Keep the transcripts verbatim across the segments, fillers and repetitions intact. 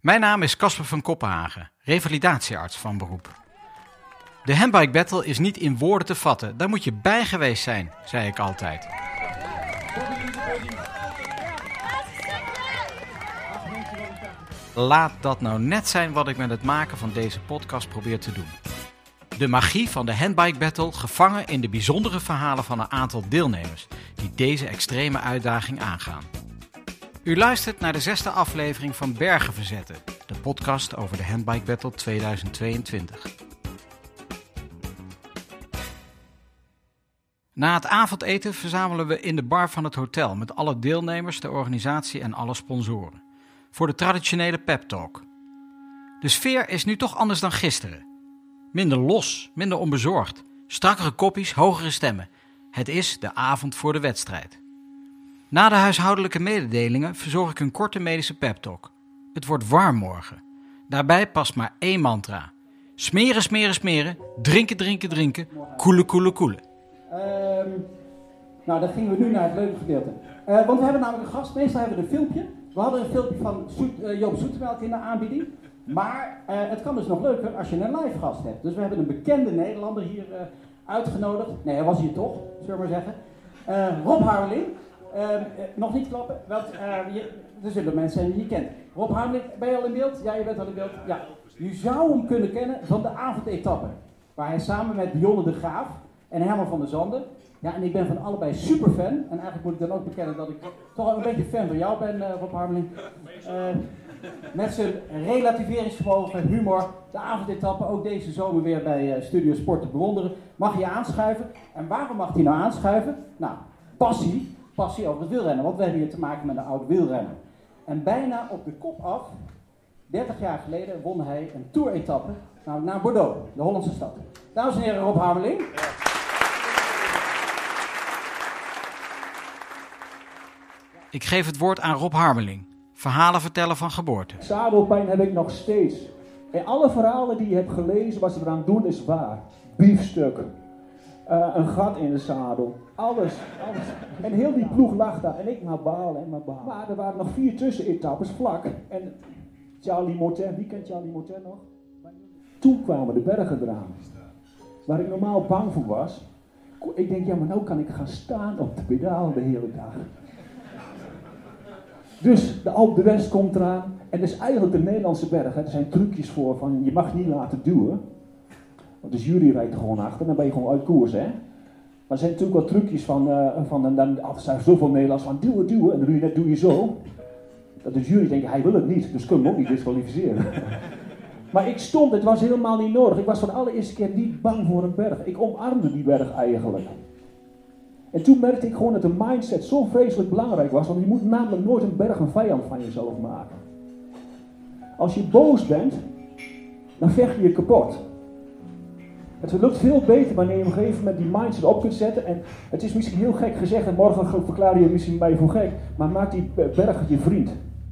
Mijn naam is Casper van Koppenhagen, revalidatiearts van beroep. De Handbike Battle is niet in woorden te vatten, daar moet je bij geweest zijn, zei ik altijd. Laat dat nou net zijn wat ik met het maken van deze podcast probeer te doen. De magie van de Handbike Battle gevangen in de bijzondere verhalen van een aantal deelnemers die deze extreme uitdaging aangaan. U luistert naar de zesde aflevering van Bergen Verzetten, de podcast over de Handbike Battle tweeduizend tweeëntwintig. Na het avondeten verzamelen we in de bar van het hotel met alle deelnemers, de organisatie en alle sponsoren. Voor de traditionele pep talk. De sfeer is nu toch anders dan gisteren. Minder los, minder onbezorgd. Strakkere koppies, hogere stemmen. Het is de avond voor de wedstrijd. Na de huishoudelijke mededelingen verzorg ik een korte medische pep talk. Het wordt warm morgen. Daarbij past maar één mantra. Smeren, smeren, smeren. Drinken, drinken, drinken. Koelen, koelen, koelen. Um, nou, dan gingen we nu naar het leuke gedeelte. Uh, want we hebben namelijk een gast. Meestal hebben we een filmpje. We hadden een filmpje van Soet, uh, Joop Zoetemelk in de aanbieding. Maar uh, het kan dus nog leuker als je een live gast hebt. Dus we hebben een bekende Nederlander hier uh, uitgenodigd. Nee, hij was hier toch, zullen we maar zeggen. Uh, Rob Harmeling. Uh, uh, nog niet klappen, want uh, je, er zullen mensen zijn die je kent. Rob Harmeling, ben je al in beeld? Ja, je bent al in beeld. Ja. Je zou hem kunnen kennen van de avondetappe. Waar hij samen met Dionne de Graaf en Herman van der Zanden. Ja, en ik ben van allebei super fan. En eigenlijk moet ik dan ook bekennen dat ik toch wel een beetje fan van jou ben, uh, Rob Harmeling. Uh, met zijn relativeringsvermogen, humor, de avondetappe, ook deze zomer weer bij uh, Studio Sport te bewonderen. Mag je aanschuiven. En waarom mag hij nou aanschuiven? Nou, passie. Passie over het wielrennen, want we hebben hier te maken met een oud wielrenner. En bijna op de kop af, dertig jaar geleden, won hij een tour-etappe nou, naar Bordeaux, de Hollandse stad. Dames en heren, Rob Harmeling. Ja. Ik geef het woord aan Rob Harmeling. Verhalen vertellen van geboorte. Zadelpijn heb ik nog steeds. En alle verhalen die je hebt gelezen, wat ze eraan doen, is waar. Biefstukken. Uh, een gat in de zadel. Alles, alles. En heel die ploeg lag daar. En ik maar balen en maar balen. Maar er waren nog vier tussenetappes vlak. En Charlie Motin, wie kent Charlie Motin nog? Toen kwamen de bergen eraan. Waar ik normaal bang voor was. Ik denk, ja maar nou kan ik gaan staan op de pedaal de hele dag. Dus de Alpe d'Huez komt eraan. En dat is eigenlijk de Nederlandse berg. Hè. Er zijn trucjes voor van je mag niet laten duwen. Want de jury rijdt er gewoon achter, dan ben je gewoon uit koers, hè. Maar er zijn natuurlijk wel trucjes van, uh, van dan er zijn zoveel Nederlands van duwen, duwen, en dan doe je net doe je zo. Dat de jury denkt, hij wil het niet, dus kunnen we hem ook niet disqualificeren. Maar ik stond, het was helemaal niet nodig. Ik was voor de allereerste keer niet bang voor een berg. Ik omarmde die berg eigenlijk. En toen merkte ik gewoon dat de mindset zo vreselijk belangrijk was, want je moet namelijk nooit een berg een vijand van jezelf maken. Als je boos bent, dan vecht je je kapot. Het lukt veel beter wanneer je op een gegeven moment die mindset op kunt zetten. En het is misschien heel gek gezegd en morgen verklaar je misschien mij voor gek. Maar maak die berg je vriend.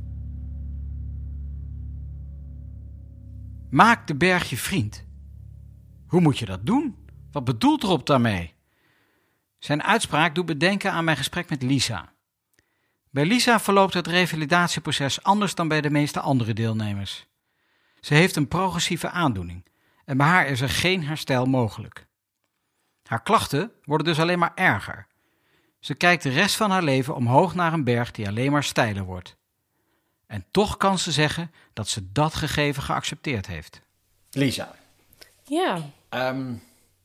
Maak de berg je vriend. Hoe moet je dat doen? Wat bedoelt Rob daarmee? Zijn uitspraak doet me denken aan mijn gesprek met Lisa. Bij Lisa verloopt het revalidatieproces anders dan bij de meeste andere deelnemers. Ze heeft een progressieve aandoening. En bij haar is er geen herstel mogelijk. Haar klachten worden dus alleen maar erger. Ze kijkt de rest van haar leven omhoog naar een berg die alleen maar steiler wordt. En toch kan ze zeggen dat ze dat gegeven geaccepteerd heeft. Lisa. Ja. Um,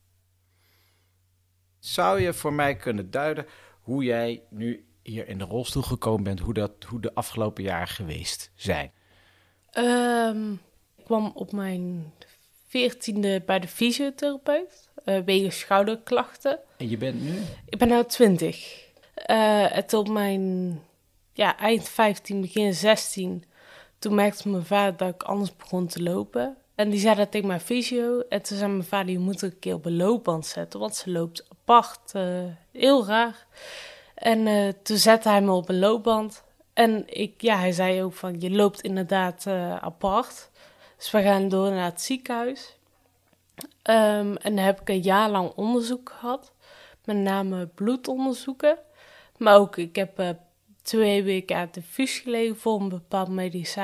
zou je voor mij kunnen duiden hoe jij nu hier in de rolstoel gekomen bent, hoe, dat, hoe de afgelopen jaren geweest zijn? Um, ik kwam op mijn veertiende bij de fysiotherapeut, uh, wegens schouderklachten. En je bent nu? Ik ben nu twintig. Uh, het op mijn ja, eind vijftien, begin zestien, toen merkte mijn vader dat ik anders begon te lopen. En die zei dat tegen mijn fysio. En toen zei mijn vader, je moet er een keer op een loopband zetten, want ze loopt apart. Uh, heel raar. En uh, toen zette hij me op een loopband. En ik, ja, hij zei ook van, je loopt inderdaad uh, apart. Dus we gaan door naar het ziekenhuis. Um, en dan heb ik een jaar lang onderzoek gehad. Met name bloedonderzoeken. Maar ook, ik heb uh, twee weken aan het infuus gelegen voor een bepaald medicijn.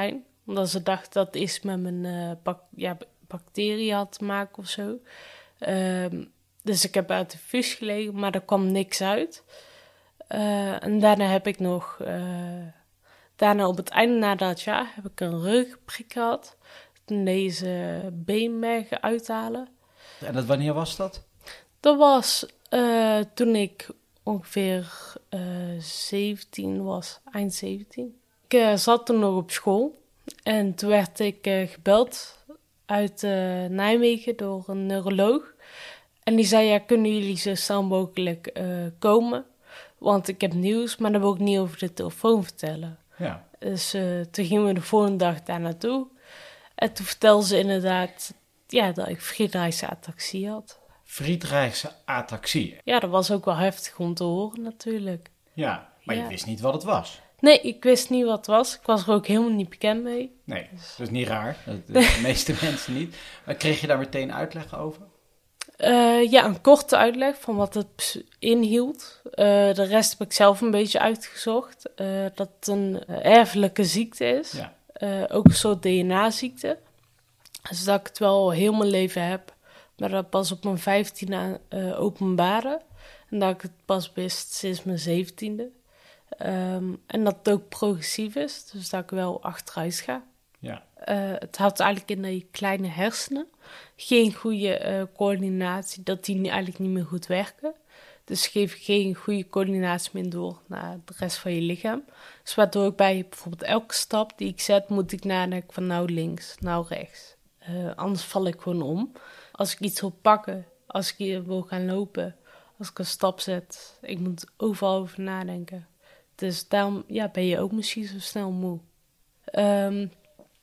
Omdat ze dachten dat het iets met mijn uh, bak- ja, bacteriën had te maken of zo. Um, dus ik heb uit de fus gelegen, maar er kwam niks uit. Uh, en daarna heb ik nog... Uh, daarna op het einde na dat jaar heb ik een ruggenprik gehad. Toen deze beenmergen uithalen. En dat, wanneer was dat? Dat was uh, toen ik ongeveer uh, zeventien was, eind zeventien. Ik uh, zat toen nog op school en toen werd ik uh, gebeld uit uh, Nijmegen door een neuroloog. En die zei, ja, kunnen jullie zo snel mogelijk uh, komen? Want ik heb nieuws, maar dat wil ik niet over de telefoon vertellen. Ja. Dus uh, toen gingen we de volgende dag daar naartoe. En toen vertelde ze inderdaad ja, dat ik Friedreichse ataxie had. Friedreichse ataxie? Ja, dat was ook wel heftig om te horen natuurlijk. Ja, maar ja. je wist niet wat het was? Nee, ik wist niet wat het was. Ik was er ook helemaal niet bekend mee. Nee, dus... dat is niet raar. Dat, de meeste mensen niet. Maar kreeg je daar meteen uitleg over? Uh, ja, een korte uitleg van wat het inhield. Uh, de rest heb ik zelf een beetje uitgezocht. Uh, dat het een erfelijke ziekte is. Ja. Uh, ook een soort D N A-ziekte. Dus dat ik het wel heel mijn leven heb. Maar dat pas op mijn vijftiende uh, openbaren. En dat ik het pas wist sinds mijn zeventiende. Um, en dat het ook progressief is. Dus dat ik wel achteruit ga. Ja. Uh, het houdt eigenlijk in dat je kleine hersenen geen goede uh, coördinatie, dat die eigenlijk niet meer goed werken. Dus geef geen goede coördinatie meer door naar de rest van je lichaam. Dus waardoor ik bij bijvoorbeeld elke stap die ik zet, moet ik nadenken van nou links, nou rechts. Uh, anders val ik gewoon om. Als ik iets wil pakken, als ik wil gaan lopen, als ik een stap zet, ik moet overal over nadenken. Dus daarom ja, ben je ook misschien zo snel moe. Um,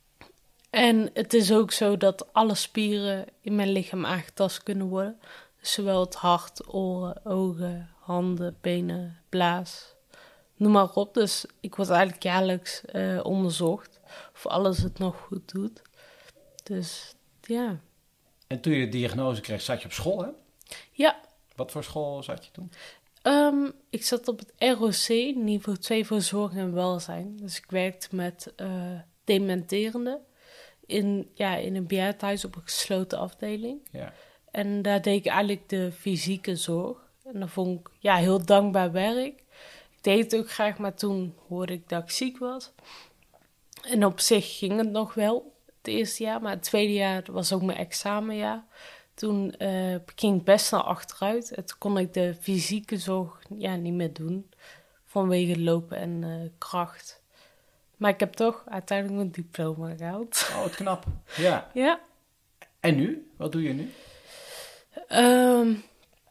En het is ook zo dat alle spieren in mijn lichaam aangetast kunnen worden. Dus zowel het hart, oren, ogen, handen, benen, blaas, noem maar op. Dus ik word eigenlijk jaarlijks uh, onderzocht of alles het nog goed doet. Dus ja. En toen je de diagnose kreeg, zat je op school, hè? Ja. Wat voor school zat je toen? Um, ik zat op het R O C, niveau twee voor zorg en welzijn. Dus ik werkte met uh, dementerenden. In, ja, in een bejaardenhuis op een gesloten afdeling. Ja. En daar deed ik eigenlijk de fysieke zorg. En dat vond ik ja, heel dankbaar werk. Ik deed het ook graag, maar toen hoorde ik dat ik ziek was. En op zich ging het nog wel, het eerste jaar. Maar het tweede jaar was ook mijn examenjaar. Toen uh, ging ik best snel achteruit. En toen kon ik de fysieke zorg ja, niet meer doen. Vanwege lopen en uh, kracht. Maar ik heb toch uiteindelijk mijn diploma gehaald. Oh, wat knap. Ja. Ja. En nu? Wat doe je nu? Um,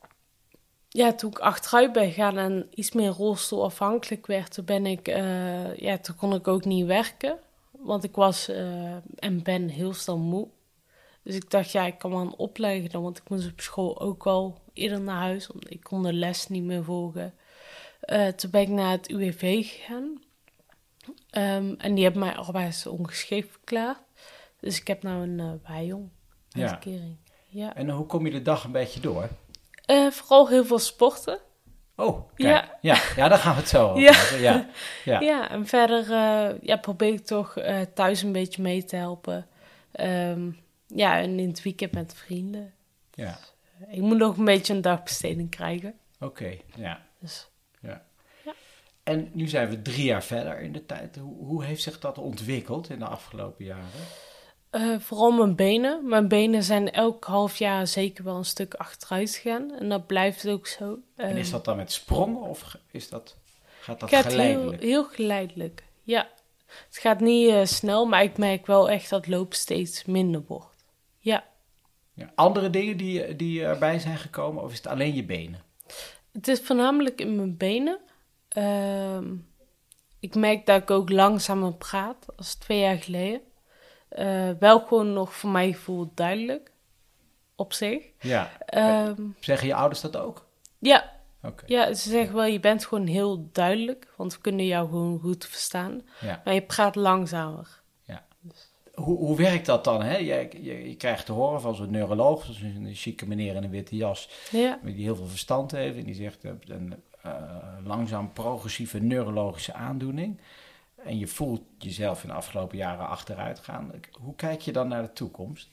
ja, toen ik achteruit ben gegaan en iets meer rolstoelafhankelijk werd, toen ben ik, uh, ja, toen kon ik ook niet werken. Want ik was uh, en ben heel snel moe. Dus ik dacht, ja, ik kan wel een opleggen dan, want ik moest op school ook wel eerder naar huis, want ik kon de les niet meer volgen. Uh, toen ben ik naar het U W V gegaan. Um, en die hebben mij arbeidsongeschikt verklaard. Dus ik heb nou een uh, bijjong uitkering. Ja. Ja. En hoe kom je de dag een beetje door? Uh, vooral heel veel sporten. Oh, kijk. Ja. Ja, ja daar gaan we het zo over ja. hebben. Ja. Ja. ja, en verder uh, ja, probeer ik toch uh, thuis een beetje mee te helpen. Um, ja, en in het weekend met vrienden. Ja. Dus, uh, ik moet nog een beetje een dagbesteding krijgen. Oké, okay, ja. Dus, ja. Ja. En nu zijn we drie jaar verder in de tijd. Hoe, hoe heeft zich dat ontwikkeld in de afgelopen jaren? Uh, vooral mijn benen. Mijn benen zijn elk half jaar zeker wel een stuk achteruit gegaan. En dat blijft ook zo. Um, en is dat dan met sprongen of is dat, gaat dat gaat geleidelijk? Heel, heel geleidelijk, ja. Het gaat niet uh, snel, maar ik merk wel echt dat lopen steeds minder wordt. Ja. Ja. Andere dingen die, die erbij zijn gekomen of is het alleen je benen? Het is voornamelijk in mijn benen. Uh, ik merk dat ik ook langzamer praat als twee jaar geleden. Uh, wel gewoon nog voor mijn gevoel duidelijk. Op zich. Ja. Um, zeggen je ouders dat ook? Ja. Okay. Ja, ze zeggen wel, je bent gewoon heel duidelijk. Want we kunnen jou gewoon goed verstaan. Ja. Maar je praat langzamer. Ja. Dus. Hoe, hoe werkt dat dan? Hè? Je, je, je krijgt te horen van zo'n neuroloog. Dus een chique meneer in een witte jas. Ja. Die heel veel verstand heeft. En die zegt, een uh, langzaam progressieve neurologische aandoening. en je voelt jezelf in de afgelopen jaren achteruit gaan. Hoe kijk je dan naar de toekomst?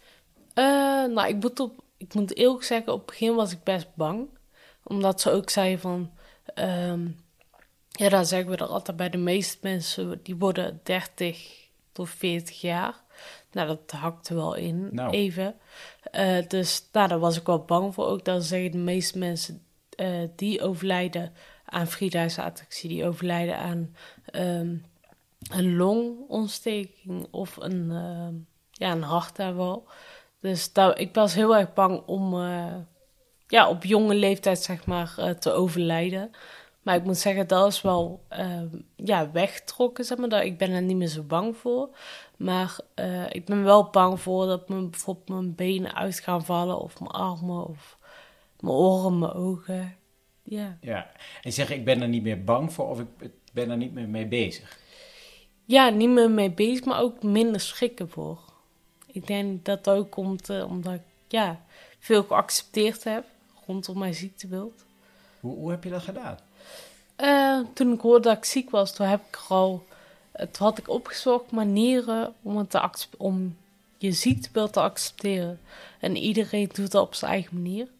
Uh, nou, ik moet, op, ik moet eerlijk zeggen, op het begin was ik best bang. Omdat ze ook zei van... Um, ja, dan zeggen we er altijd bij de meeste mensen... die worden dertig tot veertig jaar. Nou, dat hakte wel in, nou. even. Uh, dus nou, daar was ik wel bang voor. Ook dat zeggen de meeste mensen uh, die overlijden aan vierdaagse-ataxie... die overlijden aan um, een longontsteking of een, uh, ja, een hartaanval. Dus daar, ik was heel erg bang om uh, ja, op jonge leeftijd zeg maar, uh, te overlijden. Maar ik moet zeggen, dat is wel uh, ja, weggetrokken. Zeg maar, dat, ik ben er niet meer zo bang voor. Maar uh, ik ben wel bang voor dat mijn, bijvoorbeeld mijn benen uit gaan vallen... of mijn armen, of mijn oren, mijn ogen. Ja. Ja, en zeg ik ben er niet meer bang voor of ik ben er niet meer mee bezig? Ja, niet meer mee bezig, maar ook minder schrikken voor. Ik denk dat dat ook komt uh, omdat ik ja, veel geaccepteerd heb rondom mijn ziektebeeld. Hoe, hoe heb je dat gedaan? Uh, toen ik hoorde dat ik ziek was, toen heb ik er al... Toen had ik opgezocht manieren om, het te accept- om je ziektebeeld te accepteren. En iedereen doet dat op zijn eigen manier.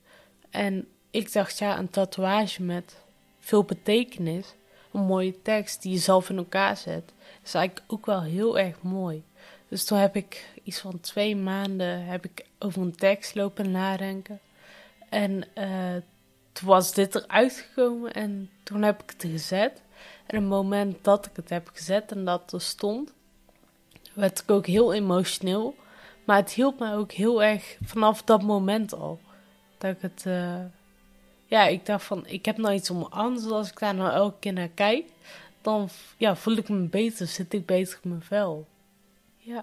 En ik dacht, ja, een tatoeage met veel betekenis, een mooie tekst die je zelf in elkaar zet, is eigenlijk ook wel heel erg mooi. Dus toen heb ik iets van twee maanden heb ik over een tekst lopen nadenken. En uh, toen was dit eruit gekomen en toen heb ik het gezet. En op het moment dat ik het heb gezet en dat er stond, werd ik ook heel emotioneel. Maar het hielp mij ook heel erg vanaf dat moment al. Dat ik het... Uh, ja, ik dacht van, ik heb nou iets omarmd. Dus als ik daar nou elke keer naar kijk, dan ja, voel ik me beter, zit ik beter in mijn vel. Ja.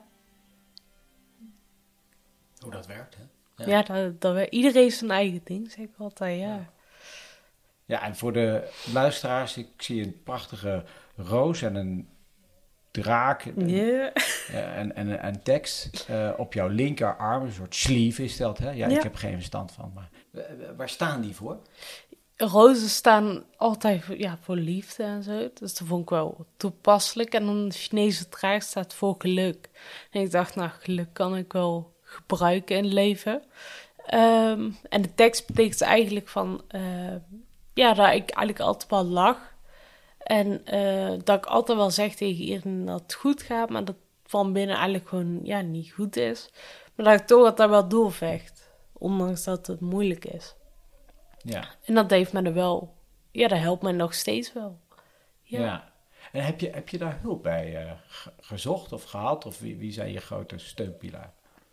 Hoe dat werkt, hè? Ja, ja dat, dat werkt. Iedereen heeft zijn eigen ding, zeg ik altijd, ja. ja. Ja, en voor de luisteraars, ik zie een prachtige roos en een draak en, yeah. uh, en, en, en tekst uh, op jouw linkerarm. Een soort sleeve is dat, hè? Ja, ja. Ik heb geen verstand van, maar uh, waar staan die voor? Rozen staan altijd voor, ja, voor liefde en zo. Dus dat vond ik wel toepasselijk. En dan de Chinese draak staat voor geluk. En ik dacht, nou, geluk kan ik wel gebruiken in het leven. Um, en de tekst betekent eigenlijk van... Uh, ja, dat ik eigenlijk altijd wel lach. En uh, dat ik altijd wel zeg tegen iedereen dat het goed gaat, maar dat van binnen eigenlijk gewoon ja, niet goed is. Maar dat ik toch altijd wel doorvecht, ondanks dat het moeilijk is. Ja. En dat heeft me er wel, ja, dat helpt mij nog steeds wel. Ja. ja. En heb je, heb je daar hulp bij uh, gezocht of gehad? Of wie, wie zijn je grote steunpilaar?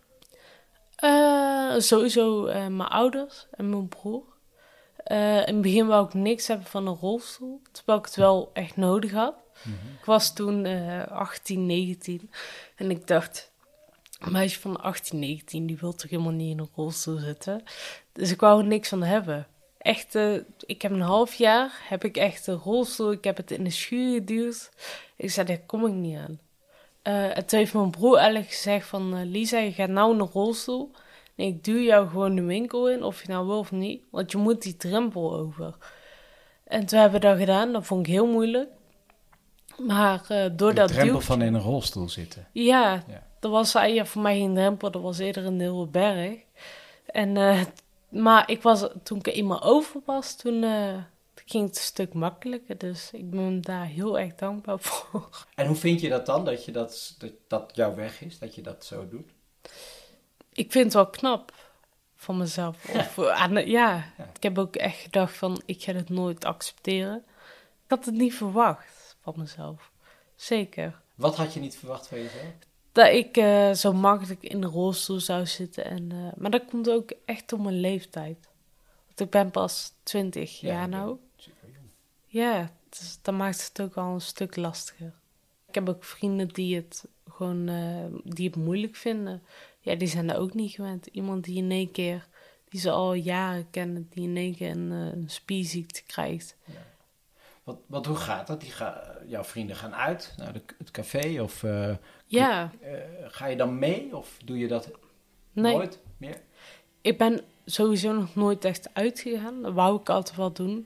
Uh, sowieso uh, mijn ouders en mijn broer. Uh, in het begin wou ik niks hebben van een rolstoel, terwijl ik het wel echt nodig had. Mm-hmm. Ik was toen uh, achttien, negentien en ik dacht, een meisje van achttien, negentien, die wil toch helemaal niet in een rolstoel zitten. Dus ik wou er niks van hebben. Echt, uh, ik heb een half jaar, heb ik echt een rolstoel, ik heb het in de schuur geduwd. Ik zei, daar kom ik niet aan. Uh, en toen heeft mijn broer eigenlijk gezegd van, uh, Lisa, je gaat nou in een rolstoel. Nee, ik duw jou gewoon de winkel in, of je nou wil of niet. Want je moet die drempel over. En toen hebben we dat gedaan. Dat vond ik heel moeilijk. Maar uh, door de dat drempel duwtje... van in een rolstoel zitten. Ja, ja. Dat was ja, voor mij geen drempel. Dat was eerder een hele berg. En, uh, maar ik was, toen ik er eenmaal over was, toen uh, ging het een stuk makkelijker. Dus ik ben daar heel erg dankbaar voor. En hoe vind je dat dan, dat, je dat, dat, dat jouw weg is, dat je dat zo doet? Ik vind het wel knap van mezelf. Of, ja. Uh, ja, ja, ik heb ook echt gedacht van, ik ga het nooit accepteren. Ik had het niet verwacht van mezelf. Zeker. Wat had je niet verwacht van jezelf? Dat ik uh, zo makkelijk in de rolstoel zou zitten. En, uh, maar dat komt ook echt om mijn leeftijd. Want ik ben pas twintig ja, jaar nou. Super jong. Ja, dus dat maakt het ook al een stuk lastiger. Ik heb ook vrienden die het gewoon uh, die het moeilijk vinden. Ja, die zijn er ook niet gewend. Iemand die in één keer, die ze al jaren kennen, die in één keer een, een spierziekte krijgt. Ja. Wat, wat, hoe gaat dat? Die ga, jouw vrienden gaan uit naar de, het café? Of uh, ja. uh, ga je dan mee? Of doe je dat nee. nooit meer? Ik ben sowieso nog nooit echt uitgegaan. Dat wou ik altijd wel doen. Ja.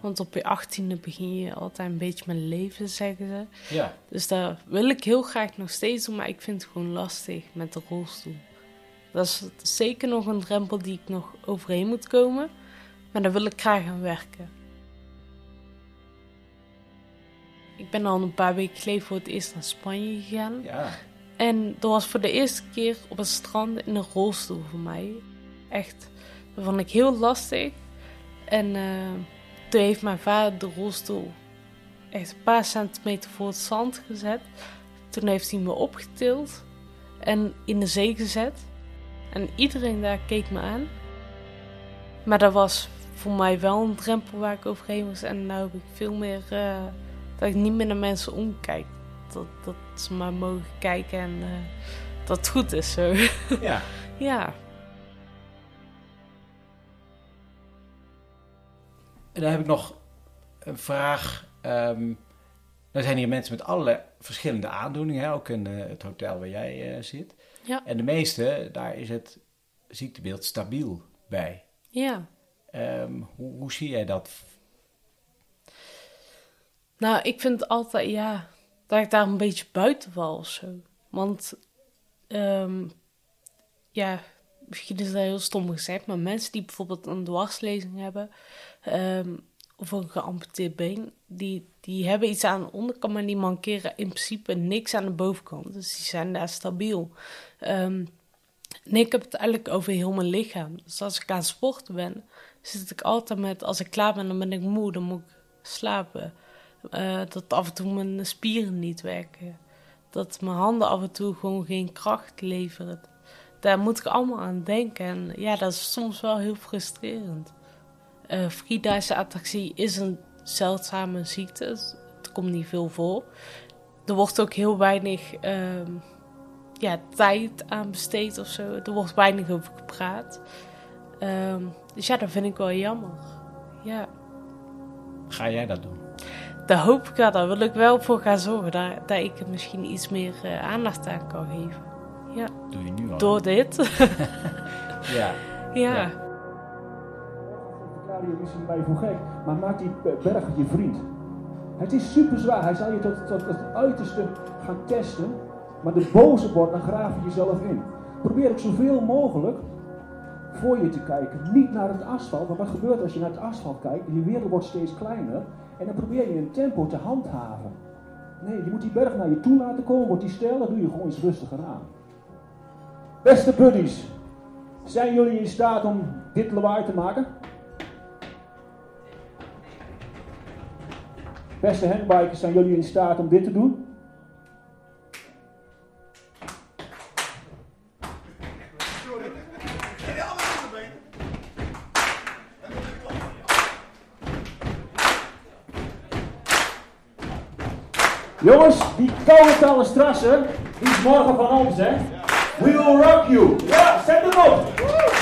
Want op je achttiende begin je altijd een beetje met leven, zeggen ze. Ja. Dus dat wil ik heel graag nog steeds doen, maar ik vind het gewoon lastig met de rolstoel. Dat is zeker nog een drempel die ik nog overheen moet komen. Maar daar wil ik graag aan werken. Ik ben al een paar weken geleden voor het eerst naar Spanje gegaan. Ja. En dat was voor de eerste keer op het strand in een rolstoel voor mij. Echt, dat vond ik heel lastig. En uh, toen heeft mijn vader de rolstoel echt een paar centimeter voor het zand gezet. Toen heeft hij me opgetild en in de zee gezet. En iedereen daar keek me aan. Maar dat was voor mij wel een drempel waar ik overheen was. En nu heb ik veel meer, uh, dat ik niet meer naar mensen omkijk. Dat, dat ze maar mogen kijken en uh, dat het goed is zo. Ja. Ja. En dan heb ik nog een vraag. Um, er zijn hier mensen met allerlei verschillende aandoeningen, hè? Ook in uh, het hotel waar jij uh, zit. Ja. En de meeste, daar is het ziektebeeld stabiel bij. Ja. Um, hoe, hoe zie jij dat? Nou, ik vind altijd, ja, dat ik daar een beetje buiten val of zo. Want, um, ja, misschien is dat heel stom gezegd, maar mensen die bijvoorbeeld een dwarslezing hebben, um, of een geamputeerd been, die, die hebben iets aan de onderkant, maar die mankeren in principe niks aan de bovenkant. Dus die zijn daar stabiel. Um, nee, ik heb het eigenlijk over heel mijn lichaam. Dus als ik aan het sporten ben, zit ik altijd met, als ik klaar ben, dan ben ik moe, dan moet ik slapen. Uh, dat af en toe mijn spieren niet werken. Dat mijn handen af en toe gewoon geen kracht leveren. Daar moet ik allemaal aan denken. En ja, dat is soms wel heel frustrerend. Uh, Friedreich ataxie is een zeldzame ziekte. Het komt niet veel voor. Er wordt ook heel weinig uh, ja, tijd aan besteed of zo. Er wordt weinig over gepraat. Uh, dus ja, dat vind ik wel jammer. Ja. Ga jij dat doen? Daar hoop ik wel. Daar wil ik wel voor gaan zorgen. Dat, dat ik er misschien iets meer uh, aandacht aan kan geven. Ja. Doe je nu al? Door dit. Ja. Ja. Ja. Je misschien bij je voor gek, maar maak die berg je vriend. Het is super zwaar. Hij zal je tot, tot het uiterste gaan testen. Maar de boze wordt, dan graaf je jezelf in. Probeer ook zoveel mogelijk voor je te kijken. Niet naar het asfalt. Maar wat gebeurt als je naar het asfalt kijkt? Je wereld wordt steeds kleiner. En dan probeer je een tempo te handhaven. Nee, je moet die berg naar je toe laten komen. Wordt die stijl, dan doe je gewoon iets rustiger aan. Beste buddies. Zijn jullie in staat om dit lawaai te maken? Beste handbikers, zijn jullie in staat om dit te doen? Jongens, die koude strassen, die is morgen van ons, hè? We will rock you. Ja, zet hem op.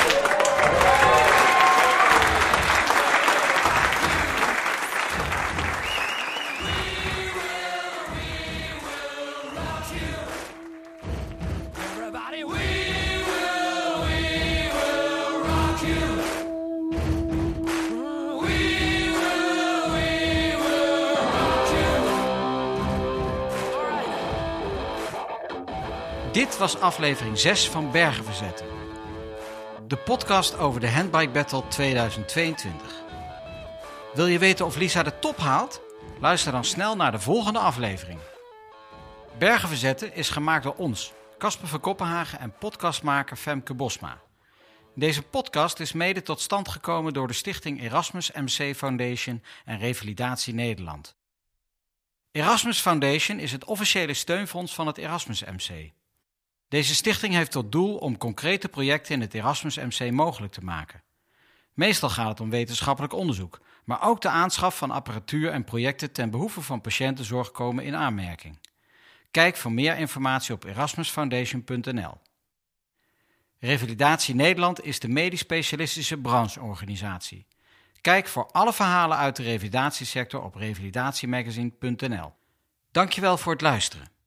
Dit was aflevering zes van Bergen Verzetten. De podcast over de Handbike Battle tweeduizend tweeëntwintig. Wil je weten of Lisa de top haalt? Luister dan snel naar de volgende aflevering. Bergen Verzetten is gemaakt door ons, Casper van Koppenhagen en podcastmaker Femke Bosma. Deze podcast is mede tot stand gekomen door de stichting Erasmus M C Foundation en Revalidatie Nederland. Erasmus Foundation is het officiële steunfonds van het Erasmus M C. Deze stichting heeft tot doel om concrete projecten in het Erasmus M C mogelijk te maken. Meestal gaat het om wetenschappelijk onderzoek, maar ook de aanschaf van apparatuur en projecten ten behoeve van patiëntenzorg komen in aanmerking. Kijk voor meer informatie op erasmus foundation punt n l. Revalidatie Nederland is de medisch specialistische brancheorganisatie. Kijk voor alle verhalen uit de revalidatiesector op revalidatiemagazine punt n l. Dankjewel voor het luisteren.